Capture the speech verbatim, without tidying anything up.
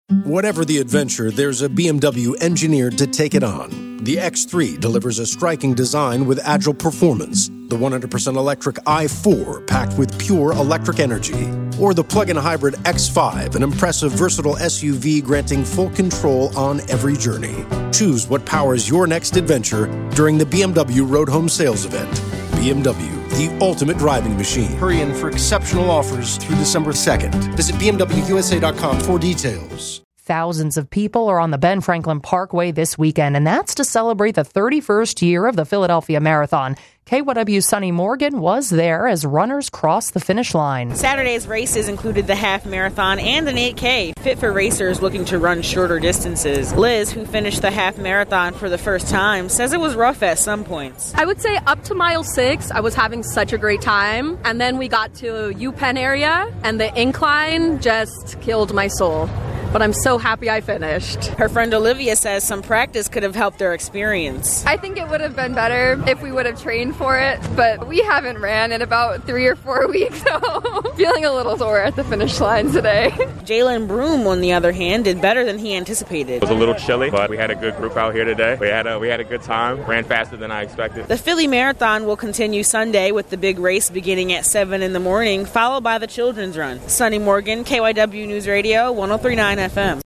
Whatever the adventure, there's a B M W engineered to take it on. The X three delivers a striking design with agile performance. The one hundred percent electric i four, packed with pure electric energy. Or the plug-in hybrid X five, an impressive, versatile S U V granting full control on every journey. Choose what powers your next adventure during the B M W Road Home Sales Event. B M W, the ultimate driving machine. Hurry in for exceptional offers through December second. Visit B M W U S A dot com for details. Thousands of people are on the Ben Franklin Parkway this weekend, and that's to celebrate the thirty-first year of the Philadelphia Marathon. K Y W's Sunny Morgan was there as runners crossed the finish line. Saturday's races included the half marathon and an eight K, fit for racers looking to run shorter distances. Liz, who finished the half marathon for the first time, says it was rough at some points. I would say up to mile six, I was having such a great time. And then we got to UPenn area, and the incline just killed my soul. But I'm so happy I finished. Her friend Olivia says some practice could have helped their experience. I think it would have been better if we would have trained for it, but we haven't ran in about three or four weeks, so feeling a little sore at the finish line today. Jalen Broom, on the other hand, did better than he anticipated. It was a little chilly, but we had a good group out here today. We had a, we had a good time, ran faster than I expected. The Philly Marathon will continue Sunday with the big race beginning at seven in the morning, followed by the children's run. Sunny Morgan, K Y W News Radio, one oh three point nine F M.